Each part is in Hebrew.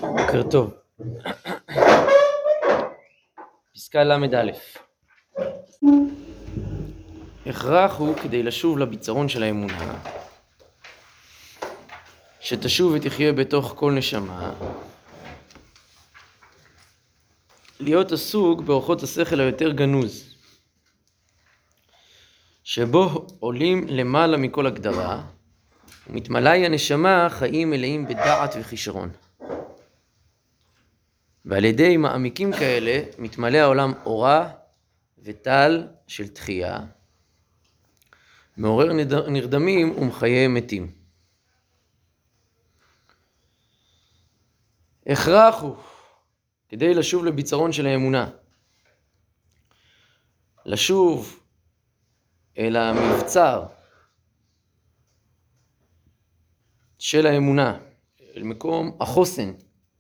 בוקר טוב. פסקה למ"ד. הכרח הוא כדי לשוב לביצרון של האמונה, שתשוב ותחיה בתוך כל נשמה, להיות עסוק באורחות השכל היותר גנוז, שבו עולים למעלה מכל הגדרה, ומתמלאי הנשמה חיים מלאים בדעת וכישרון. ועל ידי מעמיקים כאלה מתמלא העולם אורה וטל של תחייה, מעורר נרדמים ומחיה מתים. הכרח הוא כדי לשוב לביצרון של האמונה, לשוב אל המבצר של האמונה, אל מקום החוסן,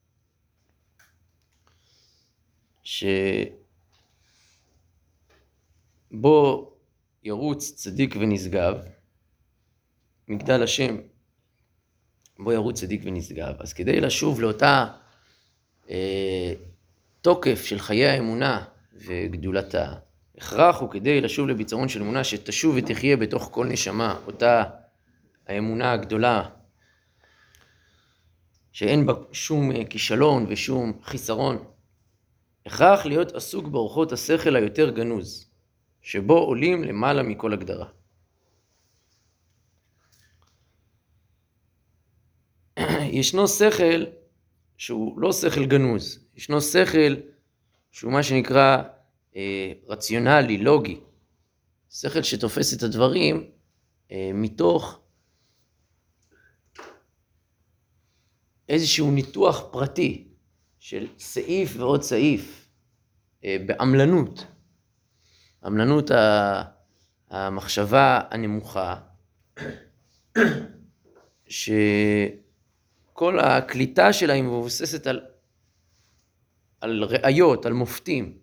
שבו ירוץ צדיק ונשגב, מגדל השם, בו ירוץ צדיק ונשגב. אז כדי לשוב לאותה תוקף של חיי האמונה וגדולתה, הכרח הוא כדי לשוב לביצרון של אמונה שתשוב ותחיה בתוך כל נשמה, אותה האמונה הגדולה, שאין בה שום כישלון ושום חיסרון. הכרח להיות עסוק באורחות השכל היותר גנוז, שבו עולים למעלה מכל הגדרה. ישנו שכל שהוא לא שכל גנוז, ישנו שכל שהוא מה שנקרא רציונלי, לוגי, שכל שתופס את הדברים מתוך איזשהו ניתוח פרטי של סעיף ועוד סעיף, בעמלנות, עמלנות המחשבה הנמוכה, שכל הקליטה שלה היא מבוססת על ראיות, על מופתים.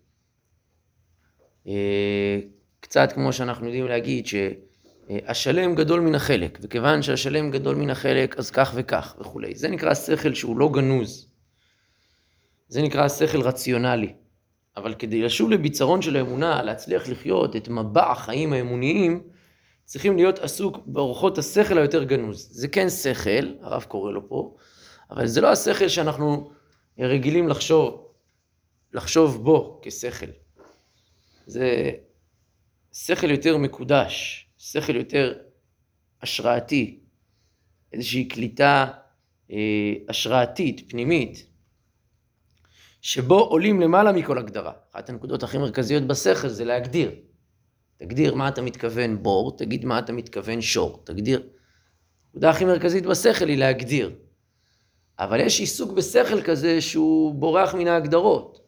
קצת כמו שאנחנו יודעים להגיד שהשלם גדול מן החלק, וכיוון שהשלם גדול מן החלק אז כך וכך וכו'. זה נקרא שכל שהוא לא גנוז, זה נקרא שכל רציונלי. אבל כדי לשוב לביצרון של האמונה, להצליח לחיות את מבע החיים האמוניים, צריכים להיות עסוק באורחות השכל היותר גנוז. זה כן שכל, הרב קורא לו פה, אבל זה לא השכל שאנחנו רגילים לחשוב בו כשכל. זה שכל יותר מקודש, שכל יותר השראתי, איזושהי קליטה השראתית, פנימית, שבו עולים למעלה מכל הגדרה. אחת הנקודות הכי מרכזיות בשכל זה להגדיר. תגדיר מה אתה מתכוון בור, תגיד מה אתה מתכוון שור. תגדיר. הנקודה הכי מרכזית בשכל היא להגדיר. אבל יש עיסוק בשכל כזה שהוא בורח מן ההגדרות.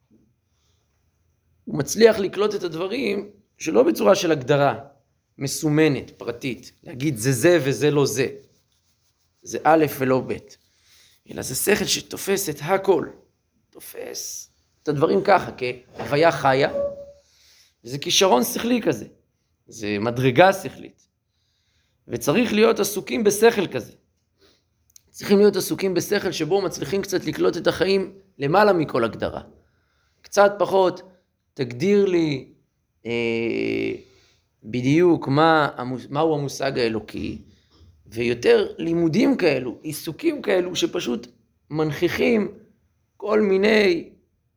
הוא מצליח לקלוט את הדברים שלא בצורה של הגדרה מסומנת, פרטית. להגיד זה וזה לא זה. זה א' ולא ב'. אלא זה שכל שתופס את הכל. תופס את הדברים ככה, כהוויה חיה, וזה כישרון שכלי כזה, זה מדרגה שכלית, וצריך להיות עסוקים בשכל כזה, צריכים להיות עסוקים בשכל שבו מצליחים קצת לקלוט את החיים למעלה מכל הגדרה, קצת פחות תגדיר לי בדיוק מהו המושג האלוקי, ויותר לימודים כאלו, עיסוקים כאלו שפשוט מנכיחים כל מיני,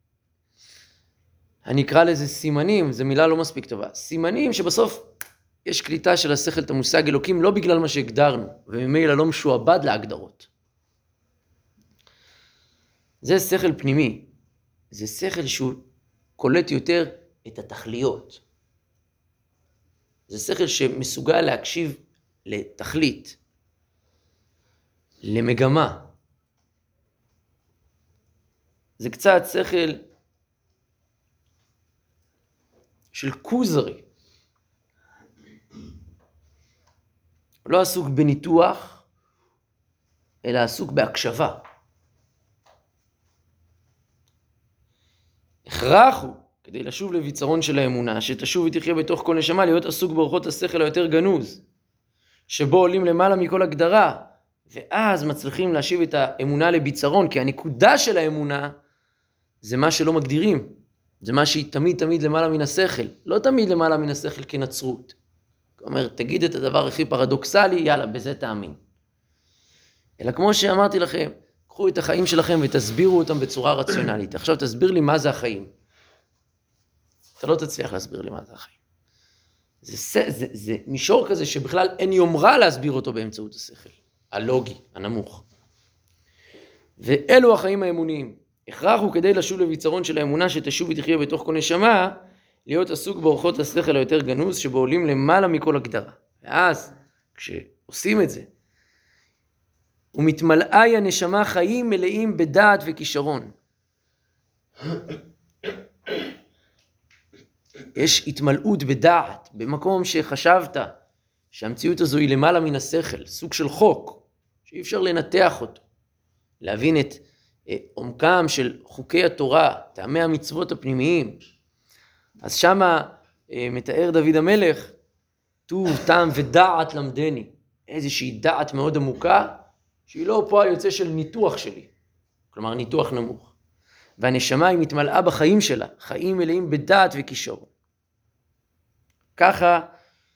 אני אקרא לזה סימנים, זו מילה לא מספיק טובה, סימנים שבסוף יש קליטה של השכל את המושג אלוקים לא בגלל מה שהגדרנו, וממילא לא משועבד להגדרות. זה שכל פנימי, זה שכל שהוא קולט יותר את התכליות. זה שכל שמסוגל להקשיב לתכלית, למגמה. זה קצת שכל של כוזרי. הוא לא עסוק בניתוח, אלא עסוק בהקשבה. הכרח הוא, כדי לשוב לביצרון של האמונה, שתשוב ותחיה בתוך כל נשמה, להיות עסוק באורחות השכל היותר גנוז, שבו עולים למעלה מכל הגדרה, ואז מצליחים להשיב את האמונה לביצרון, כי הנקודה של האמונה זה מה שלא מגדירים, זה מה שהיא תמיד למעלה מן השכל, לא תמיד למעלה מן השכל כנצרות. זאת אומרת, תגיד את הדבר הכי פרדוקסלי, יאללה, בזה תאמין. אלא כמו שאמרתי לכם, קחו את החיים שלכם ותסבירו אותם בצורה רציונלית. עכשיו תסביר לי מה זה החיים. אתה לא תצליח להסביר לי מה זה החיים. זה מישור כזה שבכלל אין יומרה להסביר אותו באמצעות השכל, הלוגי, הנמוך. ואלו החיים האמוניים. הכרח הוא כדי לשוב לביצרון של האמונה שתשוב ותחיה בתוך כל נשמה, להיות עסוק באורחות השכל היותר גנוז שבעולים למעלה מכל הגדרה. ואז כשעושים את זה, ומתמלאי הנשמה חיים מלאים בדעת וכישרון. יש התמלאות בדעת, במקום שחשבת שהמציאות הזו היא למעלה מן השכל, סוג של חוק, שאי אפשר לנתח אותו, להבין את עומקם של חוקי התורה, טעמי המצוות הפנימיים. אז שמה מתאר דוד המלך, טוב, טעם ודעת למדני, איזושהי דעת מאוד עמוקה, שהיא לא פועל יוצא של ניתוח שלי, כלומר ניתוח נמוך. והנשמה היא מתמלאה בחיים שלה, חיים מלאים בדעת וכישרון. ככה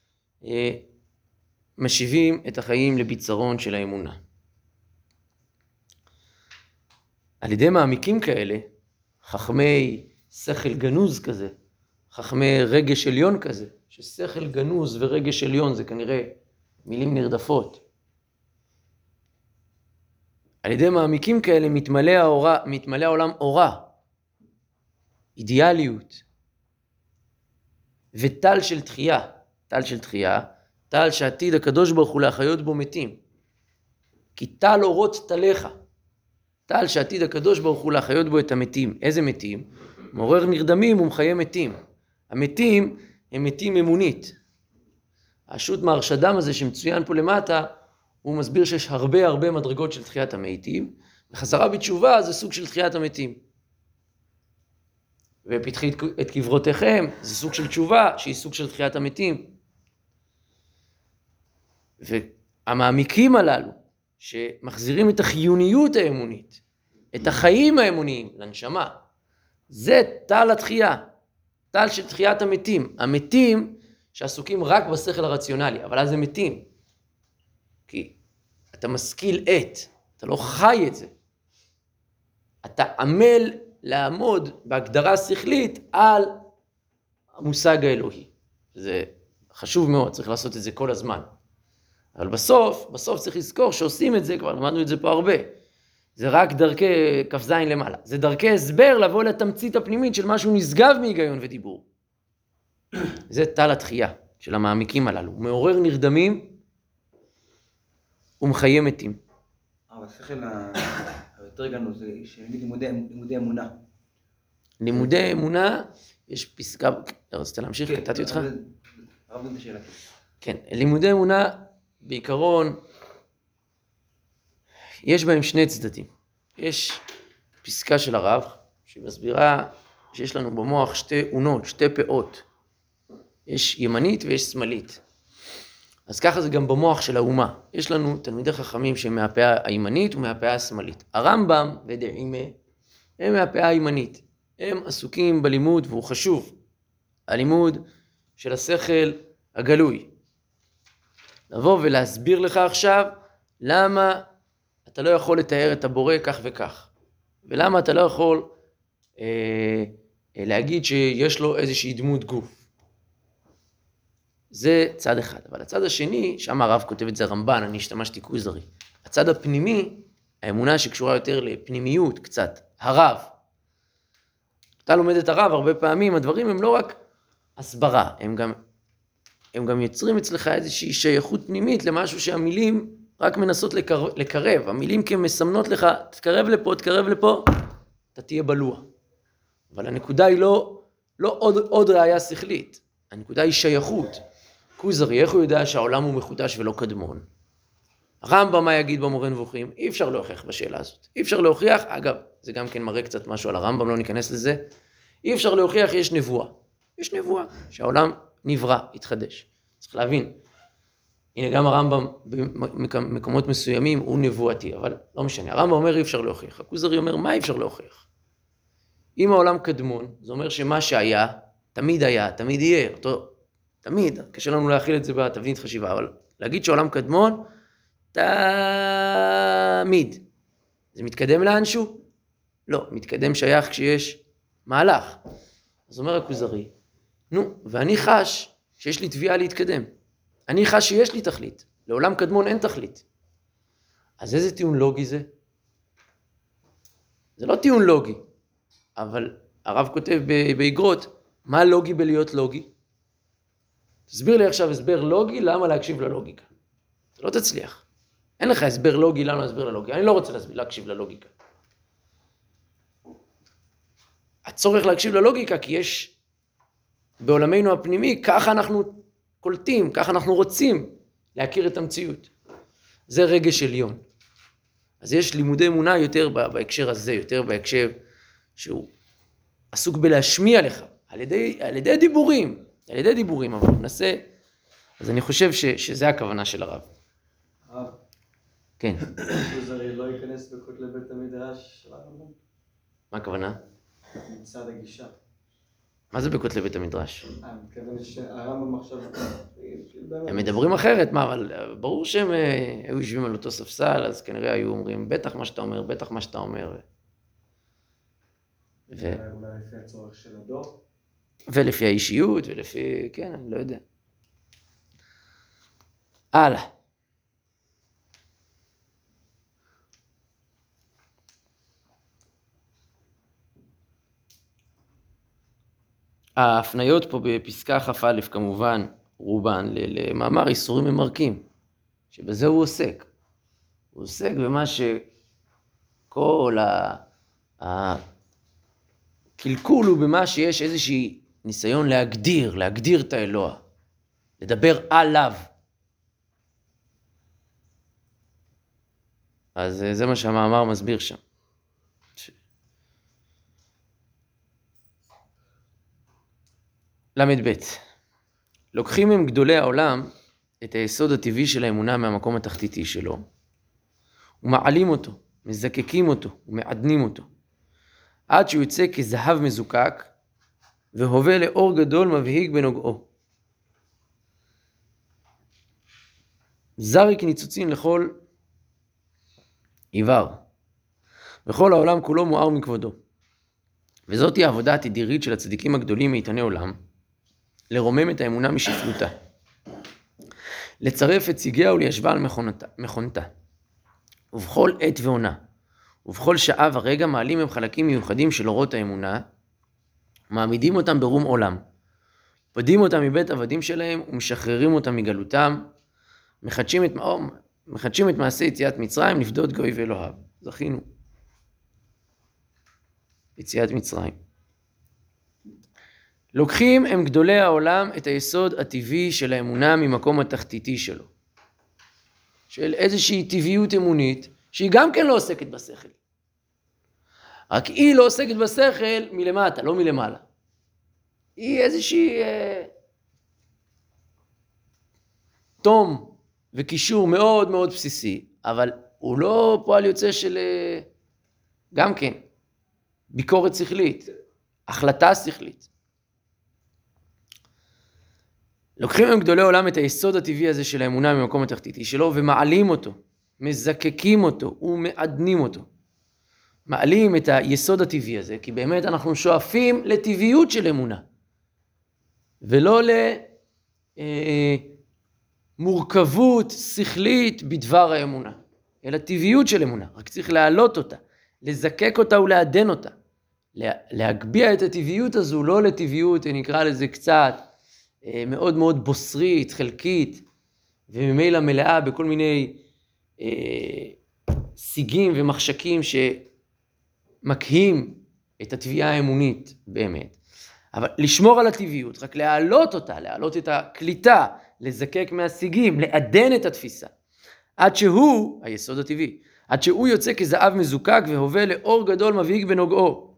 משיבים את החיים לביצרון של האמונה. על ידי מעמיקים כאלה, חכמי שכל גנוז כזה, חכמי רגש עליון כזה, ששכל גנוז ורגש עליון זה כנראה מילים נרדפות. על ידי מעמיקים כאלה מתמלא העולם אורה, אידיאליות, וטל של תחייה, טל שעתיד הקדוש ברוך הוא להחיות בו מתים. כי טל אורות תליך, טל שעתיד הקדוש ברוך הוא להחיות בו את המתים. איזה מתים? מעורר נרדמים ומחיה מתים. המתים הם מתים אמונית. השו"ת מהרשדם הזה שמצוין פה למטה, הוא מסביר שיש הרבה מדרגות של תחיית המתים, וחזרה בתשובה זה סוג של תחיית המתים. ופתחי את קברותיכם, זה סוג של תשובה, שהיא סוג של תחיית המתים. והמעמיקים הללו, שמחזירים את החיוניות האמונית, את החיים האמוניים לנשמה, זה טל התחייה, טל של תחיית המתים. המתים שעסוקים רק בשכל הרציונלי, אבל אז הם מתים. כי אתה משכיל אתה לא חי את זה. אתה עמל לעמוד בהגדרה שכלית על המושג האלוהי. זה חשוב מאוד, צריך לעשות את זה כל הזמן. אבל בסוף צריך לזכור שעושים את זה, כבר למדנו את זה פה הרבה. זה רק דרכי כ"ז למעלה. זה דרכי הסבר לבוא לתמצית הפנימית של משהו נשגב מהיגיון ודיבור. זה טל התחייה של המעמיקים הללו. הוא מעורר נרדמים ומחיה מתים. אבל השכל היותר גנוז זה שנגיד לימודי אמונה. לימודי אמונה, יש פסקה, רצית להמשיך? קטעתי אותך? הרב נתן שאלה. כן, לימודי אמונה בעיקרון, יש בהם שני צדדים. יש פסקה של הרב, שהיא מסבירה שיש לנו במוח שתי אונות, שתי פאות. יש ימנית ויש שמאלית. אז ככה זה גם במוח של האומה. יש לנו תלמידי חכמים שהם מהפאה הימנית ומהפאה השמאלית. הרמב"ם ודעימה הם מהפאה הימנית. הם עסוקים בלימוד, והוא חשוב. הלימוד של השכל הגלוי. לבוא ולהסביר לך עכשיו למה אתה לא יכול לתאר את הבורא כך וכך. ולמה אתה לא יכול להגיד שיש לו איזושהי דמות גוף. זה צד אחד. אבל הצד השני, שם הרב כותב את זה רמב"ן, אני השתמשתי כוזרי. הצד הפנימי, האמונה שקשורה יותר לפנימיות קצת, הרב. אתה לומד את הרב, הרבה פעמים הדברים הם לא רק הסברה, הם גם יוצרים אצלך איזושהי שייכות פנימית למשהו שהמילים רק מנסות לקרב. המילים כמסמנות לך, תקרב לפה, אתה תהיה בלוע. אבל הנקודה היא לא עוד ראייה שכלית. הנקודה היא שייכות. כוזרי, איך הוא יודע שהעולם הוא מחודש ולא קדמון? הרמב"ם מה יגיד במורה נבוכים? אי אפשר להוכיח בשאלה הזאת. אי אפשר להוכיח, אגב, זה גם כן מראה קצת משהו על הרמב"ם, לא ניכנס לזה. אי אפשר להוכיח, יש נבואה. יש נבואה, שהעולם נברא, התחדש. צריך להבין. הנה גם הרמב"ם במקומות מסוימים הוא נבואתי, אבל לא משנה. הרמב"ם אומר אי אפשר להוכיח. הכוזרי אומר מה אי אפשר להוכיח? אם העולם קדמון, זה אומר שמה שהיה, תמיד היה, תמיד יהיה. אותו, תמיד, קשה לנו להכיל את זה בתבנית חשיבה, אבל להגיד שהעולם קדמון, תמיד. זה מתקדם לאנשהו? לא, מתקדם שייך כשיש מהלך. אז אומר הכוזרי, נו, ואני חש שיש לי תביעה להתקדם. אני חש שיש לי תכלית. לעולם קדמון אין תכלית. אז איזה טיעון לוגי זה? זה לא טיעון לוגי, אבל הרב כותב באגרות, מה לוגי בלהיות לוגי? תסביר לי עכשיו הסבר לוגי, למה להקשיב ללוגיקה. אתה לא תצליח. אין לך הסבר לוגי, למה להסביר ללוגיקה. אני לא רוצה להקשיב ללוגיקה. הצורך להקשיב ללוגיקה, כי יש בעולמנו הפנימי, ככה אנחנו קולטים, ככה אנחנו רוצים להכיר את המציאות. זה רגש עליון. אז יש לימודי אמונה יותר בהקשר הזה, יותר בהקשר שהוא עסוק בלהשמיע לך, על ידי דיבורים, אבל הוא מנסה, אז אני חושב שזה הכוונה של הרב. הרב. כן. הכוזרי לא ייכנס בכותלי בית המדרש של הרמב"ם? מה הכוונה? מצד הגישה. מה זה בכותלי בית המדרש? אני מתכוון שהרמב"ם עכשיו... הם מדברים אחרת, מה, אבל ברור שהם היו יושבים על אותו ספסל, אז כנראה היו אומרים, בטח מה שאתה אומר, בטח מה שאתה אומר. אולי לפי הצורך של הדור? ולפי האישיות, ולפי, כן, אני לא יודע. הלאה. ההפניות פה בפסקה כ"א כמובן, רובן, למאמר איסורים ממרקים, שבזה הוא עוסק. הוא עוסק במה שכל הקלקול הוא במה שיש איזושהי ניסיון להגדיר את האלוה, לדבר עליו. אז זה מה שהמאמר מסביר שם. למד ב' לוקחים הם גדולי העולם את היסוד הטבעי של האמונה מהמקום התחתיתי שלו, ומעלים אותו, מזקקים אותו ומעדנים אותו, עד שהוא יוצא כזהב מזוקק, והווה לאור גדול מבהיג בנוגעו. זריק ניצוצין לכל עיוור, וכל העולם כולו מואר מכבודו. וזאת היא העבודה התדירית של הצדיקים הגדולים מאיתני עולם, לרומם את האמונה משפלותה, לצרף את סיגיה וליישבה על מכונתה, ובכל עת ועונה, ובכל שעה ורגע מעלים הם חלקים מיוחדים של אורות האמונה, מעמידים אותם ברום עולם, פדים אותם מבית עבדים שלהם ומשחררים אותם מגלותם, מחדשים את מעשה יציאת מצרים לפדות גוי ואלוהיו. זכינו. יציאת מצרים. לוקחים הם גדולי העולם את היסוד הטבעי של האמונה ממקום התחתיתי שלו. של איזושהי טבעיות אמונית, שהיא גם כן לא עוסקת בשכל. רק היא לא עוסקת בשכל מלמטה, לא מלמעלה. היא איזושהי תום וקישור מאוד מאוד בסיסי, אבל הוא לא פועל יוצא של גם כן ביקורת שכלית, החלטה שכלית. לוקחים הם גדולי עולם את היסוד הטבעי הזה של האמונה ממקום התחתיתי שלו, ומעלים אותו, מזקקים אותו ומעדנים אותו. מעלים את היסוד הטבעי הזה, כי באמת אנחנו שואפים לטבעיות של אמונה, ולא למורכבות שכלית בדבר האמונה, אלא טבעיות של אמונה. רק צריך להעלות אותה, לזקק אותה ולעדן אותה. להגביע את הטבעיות הזו, לא לטבעיות, נקרא לזה קצת, מאוד מאוד בוסרית, חלקית, וממילא מלאה בכל מיני סיגים ומחשקים שמקהים את התביעה האמונית באמת. אבל לשמור על הטבעיות, רק להעלות אותה, להעלות את הקליטה, לזקק מהסיגים, לעדן את התפיסה. עד שהוא, היסוד הטבעי, עד שהוא יוצא כזהב מזוקק והווה לאור גדול מבהיג בנוגעו.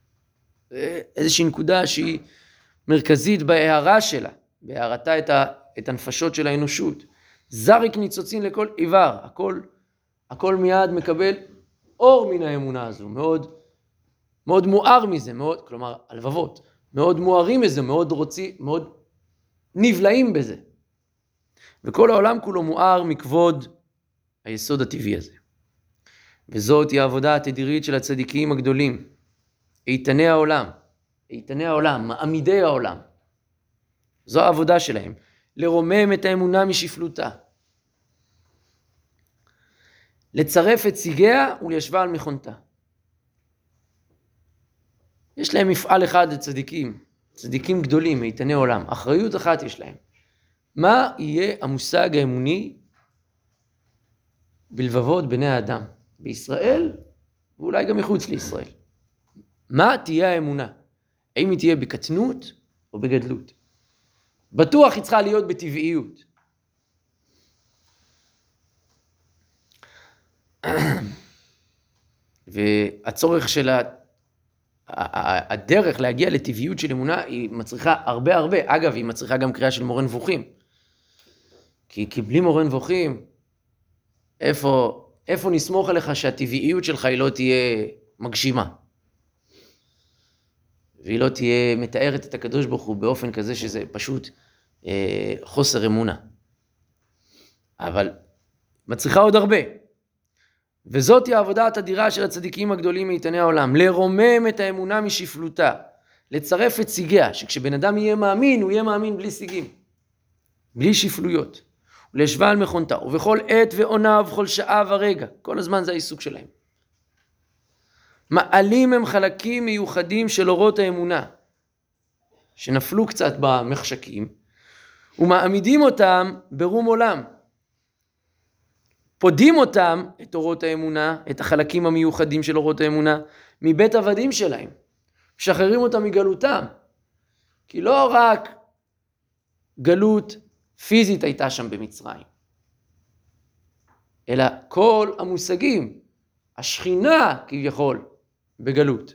איזושהי נקודה שהיא מרכזית בהערה שלה, בהערתה את הנפשות של האנושות. זריק ניצוצין לכל איבר, הכל מיד מקבל אור מן האמונה הזו, מאוד, מאוד מואר מזה, מאוד, כלומר, הלבבות, מאוד מוארים מזה, מאוד נבלעים בזה. וכל העולם כולו מואר מכבוד היסוד הטבעי הזה. וזאת היא העבודה התדירית של הצדיקים הגדולים, איתני העולם, מעמידי העולם. זו העבודה שלהם, לרומם את האמונה משפלותה. לצרף את סיגיה וליישבה על מכונתה. יש להם מפעל אחד צדיקים גדולים, איתני עולם. אחריות אחת יש להם. מה יהיה המושג האמוני בלבבות בני האדם? בישראל ואולי גם מחוץ לישראל. מה תהיה האמונה? האם היא תהיה בקטנות או בגדלות? בטוח היא צריכה להיות בטבעיות. והצורך של הדרך להגיע לטבעיות של אמונה היא מצריכה הרבה. אגב, היא מצריכה גם קריאה של מורה נבוכים. כי בלי מורה נבוכים, איפה נסמוך עליך שהטבעיות שלך היא לא תהיה מגשימה? והיא לא תהיה מתארת את הקדוש ברוך הוא באופן כזה שזה פשוט חוסר אמונה. אבל מצריכה עוד הרבה. וזאת היא העבודה התדירה של הצדיקים הגדולים מאיתני העולם, לרומם את האמונה משפלותה, לצרף את סיגיה, שכשבן אדם יהיה מאמין, הוא יהיה מאמין בלי סיגים, בלי שפלויות, ולשבה על מכונתה, ובכל עת ועונה ובכל שעה ורגע, כל הזמן זה העיסוק שלהם. מעלים הם חלקים מיוחדים של אורות האמונה, שנפלו קצת במחשקים, ומעמידים אותם ברום עולם. פודים אותם, את אורות האמונה, את החלקים המיוחדים של אורות האמונה, מבית עבדים שלהם. משחררים אותם מגלותם. כי לא רק גלות פיזית הייתה שם במצרים, אלא כל המושגים, השכינה כביכול, בגלות.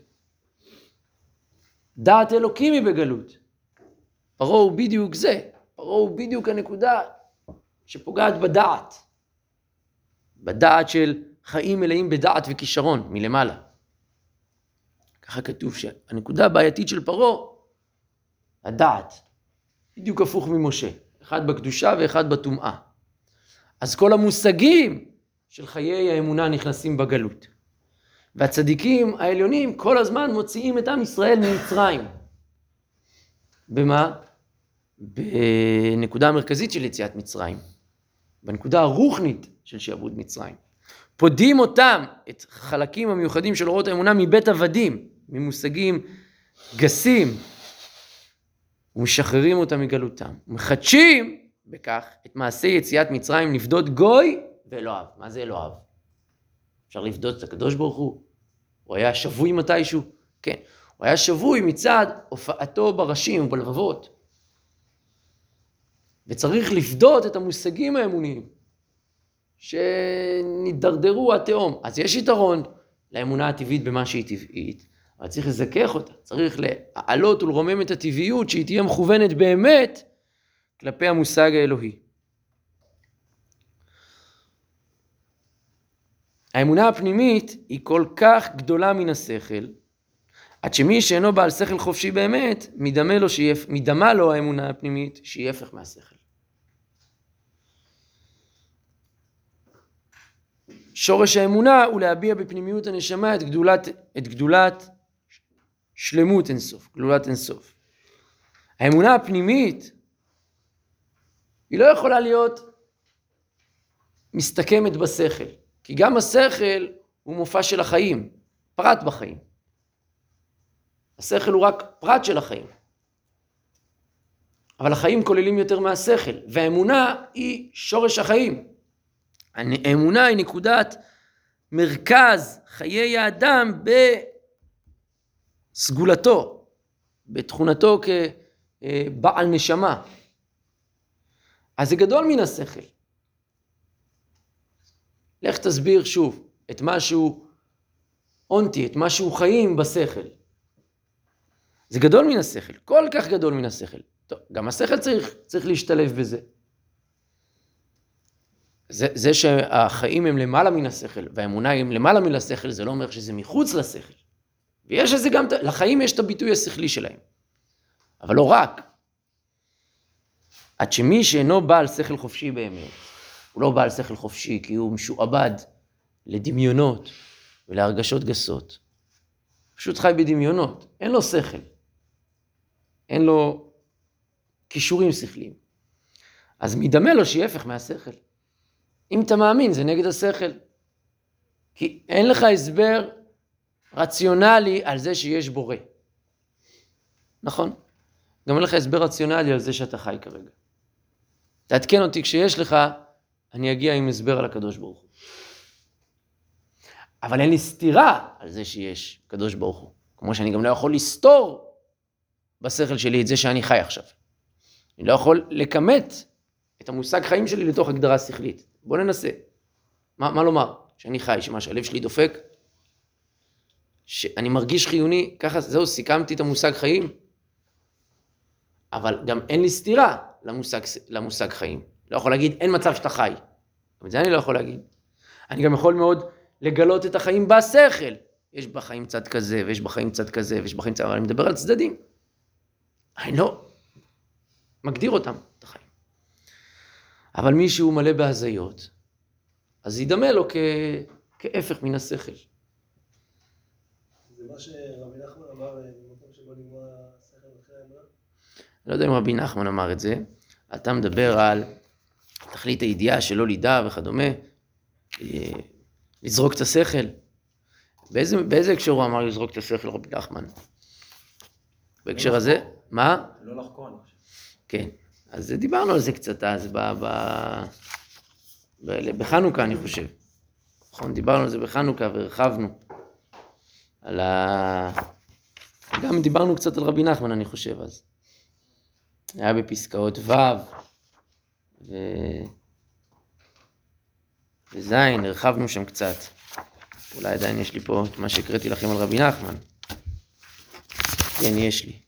דעת אלוקים היא בגלות. פרעה הוא בדיוק זה. פרעה הוא בדיוק הנקודה שפוגעת בדעת. בדעת של חיים מלאים בדעת וכישרון מלמעלה. ככה כתוב שהנקודה הבעייתית של פרעה, הדעת, בדיוק הפוך ממשה. אחד בקדושה ואחד בטומאה. אז כל המושגים של חיי האמונה נכנסים בגלות. והצדיקים העליונים כל הזמן מוציאים את עם ישראל ממצרים. במה? בנקודה המרכזית של יציאת מצרים. בנקודה הרוחנית של שעבוד מצרים. פודים אותם, את חלקים המיוחדים של אורות האמונה, מבית עבדים, ממושגים גסים, ומשחררים אותם מגלותם. מחדשים בכך את מעשה יציאת מצרים לפדות גוי ואלוהיו. מה זה אלוהיו? אפשר לפדות את הקדוש ברוך הוא? הוא היה שבוי מתישהו? כן. הוא היה שבוי מצד הופעתו בראשים ובלבבות. וצריך לפדות את המושגים האמוניים שנדרדרו התהום. אז יש יתרון לאמונה הטבעית במה שהיא טבעית, אבל צריך לזכך אותה, צריך להעלות ולרומם את הטבעיות שהיא תהיה מכוונת באמת כלפי המושג האלוהי. האמונה הפנימית היא כל כך גדולה מן השכל, עד שמי שאינו בעל שכל חופשי באמת, מדמה לו האמונה הפנימית שהיא הפך מהשכל. שורש האמונה הוא להביע בפנימיות הנשמה את גדולת שלמות אינסוף, גדולת אינסוף. האמונה הפנימית היא לא יכולה להיות מסתכמת בשכל, כי גם השכל הוא מופע של החיים, פרט בחיים. השכל הוא רק פרט של החיים. אבל החיים כוללים יותר מהשכל, והאמונה היא שורש החיים. האמונה היא נקודת מרכז חיי האדם בסגולתו, בתכונתו כבעל נשמה. אז זה גדול מן השכל. לך תסביר שוב את משהו אונטי, את משהו חיים בשכל. זה גדול מן השכל, כל כך גדול מן השכל. טוב, גם השכל צריך להשתלב בזה. זה שהחיים הם למעלה מן השכל, והאמונה הם למעלה מן השכל, זה לא אומר שזה מחוץ לשכל. ויש לזה גם, לחיים יש את הביטוי השכלי שלהם. אבל לא רק. עד שמי שאינו בעל שכל חופשי באמת, הוא לא בעל שכל חופשי, כי הוא משועבד לדמיונות ולהרגשות גסות. פשוט חי בדמיונות, אין לו שכל. אין לו קישורים שכליים. אז מדמה לו שיהיה הפך מהשכל. אם אתה מאמין, זה נגד השכל. כי אין לך הסבר רציונלי על זה שיש בורא. נכון? גם אין לך הסבר רציונלי על זה שאתה חי כרגע. תעדכן אותי כשיש לך, אני אגיע עם הסבר על הקדוש ברוך הוא. אבל אין לי סתירה על זה שיש קדוש ברוך הוא. כמו שאני גם לא יכול לסתור בשכל שלי את זה שאני חי עכשיו. אני לא יכול לקמת את המושג חיים שלי לתוך הגדרה שכלית. בוא ננסה. מה לומר? שאני חי, שהלב שלי דופק, שאני מרגיש חיוני, ככה זהו, סיכמתי את המושג חיים, אבל גם אין לי סתירה למושג חיים. לא יכול להגיד, אין מצב שאתה חי. אבל זה אני לא יכול להגיד. אני גם יכול מאוד לגלות את החיים בשכל. יש בחיים צד כזה, ויש בחיים צד כזה, ויש בחיים צד, אבל אני מדבר על צדדים. אני לא מגדיר אותם, את החיים. אבל מי שהוא מלא בהזיות, אז ידמה לו כהפך מן השכל. זה מה שרבי נחמן אמר במקום שבו נגמר השכל אחרי האמונה? אני לא יודע אם רבי נחמן אמר את זה. אתה מדבר על תכלית הידיעה שלא לידע וכדומה, לזרוק את השכל. באיזה הקשר הוא אמר לזרוק את השכל רבי נחמן? בהקשר הזה? מה? לא לחקור, אני חושב. כן. אז דיברנו על זה קצת אז בחנוכה, אני חושב. נכון, דיברנו על זה בחנוכה והרחבנו. גם דיברנו קצת על רבי נחמן, אני חושב, אז. היה בפסקאות ו' וזין, הרחבנו שם קצת. אולי עדיין יש לי פה את מה שהקראתי לכם על רבי נחמן. כן, יש לי.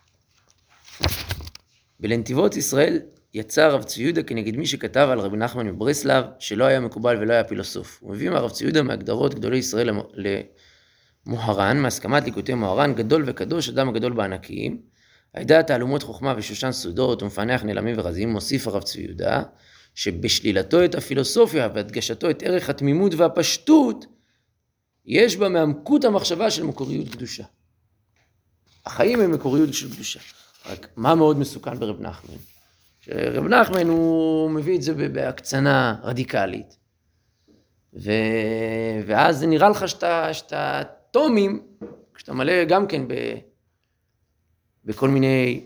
בלנתיבות ישראל יצא הרב צבי יהודה כנגד מי שכתב על רבי נחמן מברסלב, שלא היה מקובל ולא היה פילוסוף. הוא מביא מהרב צבי יהודה מהגדרות גדולי ישראל למוהר"ן, מהסכמת ליקוטי מוהר"ן, גדול וקדוש, אדם הגדול בענקיים, הידע תעלומות חוכמה ושושן סודות ומפענח נעלמים ורזים, מוסיף הרב צבי יהודה, שבשלילתו את הפילוסופיה והדגשתו את ערך התמימות והפשטות, יש בה מעמקות המחשבה של מקוריות קדושה. החיים הם מקוריות של קדושה. רק מה מאוד מסוכן ברב נחמן? שרב נחמן הוא מביא את זה בהקצנה רדיקלית. ואז זה נראה לך שאתה תומים, כשאתה מלא גם כן בכל מיני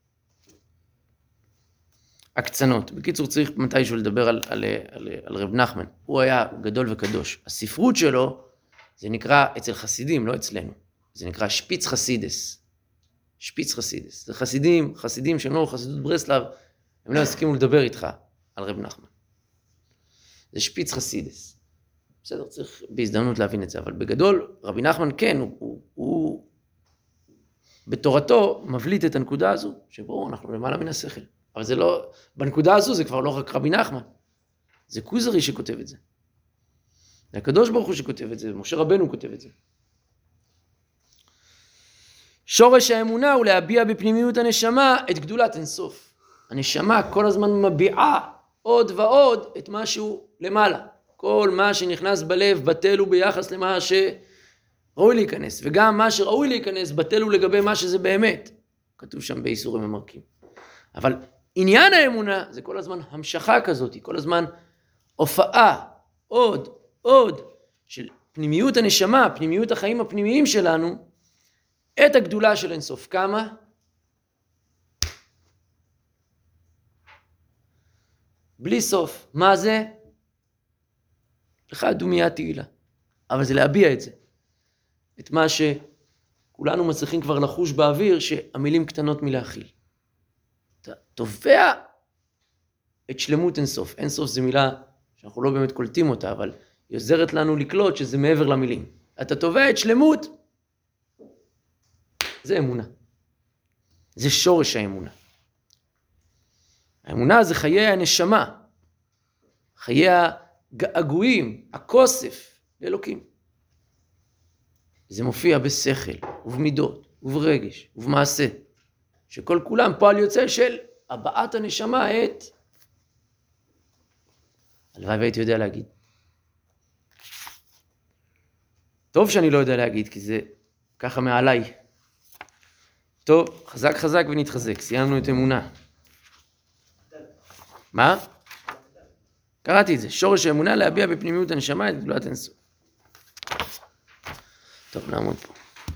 הקצנות. בקיצור צריך מתישהו לדבר על רב נחמן. הוא היה גדול וקדוש. הספרות שלו זה נקרא אצל חסידים, לא אצלנו. זה נקרא שפיץ חסידס. שפיץ חסידס. זה חסידים שהם לא חסידות ברסלב, הם לא יסכימו לדבר איתך על רב נחמן. זה שפיץ חסידס. בסדר, צריך בהזדמנות להבין את זה, אבל בגדול, רבי נחמן כן, הוא בתורתו מבליט את הנקודה הזו, שבו אנחנו למעלה מן השכל. אבל זה לא, בנקודה הזו זה כבר לא רק רבי נחמן, זה כוזרי שכותב את זה. זה הקדוש ברוך הוא שכותב את זה, משה רבנו כותב את זה. שורש האמונה הוא להביע בפנימיות הנשמה את גדולת אינסוף. הנשמה כל הזמן מביעה עוד ועוד את משהו למעלה. כל מה שנכנס בלב בטל הוא ביחס למה שראוי להיכנס, וגם מה שראוי להיכנס בטל הוא לגבי מה שזה באמת. כתוב שם באיסורים המרקים. אבל עניין האמונה זה כל הזמן המשכה כזאת, כל הזמן הופעה, עוד, של פנימיות הנשמה, פנימיות החיים הפנימיים שלנו, את הגדולה של אינסוף. כמה? בלי סוף. מה זה? לך דומיה תהילה. אבל זה להביע את זה. את מה שכולנו מצליחים כבר לחוש באוויר, שהמילים קטנות מלהכיל. אתה תובע את שלמות אינסוף. אינסוף זה מילה שאנחנו לא באמת קולטים אותה, אבל היא עוזרת לנו לקלוט שזה מעבר למילים. אתה תובע את שלמות, זה אמונה. זה שורש האמונה. האמונה זה חיי הנשמה. חיי הגעגועים, הכוסף לאלוקים. זה מופיע בשכל, ובמידות, וברגש, ובמעשה, שכל כולם פועל יוצא של הבעת הנשמה את... הלוואי והייתי יודע להגיד. טוב שאני לא יודע להגיד, כי זה ככה מעליי. טוב, חזק חזק ונתחזק, סיימנו את אמונה. מה? קראתי את זה, שורש האמונה להביע בפנימיות הנשמה את גדולת אינסוף. טוב, נעמוד פה.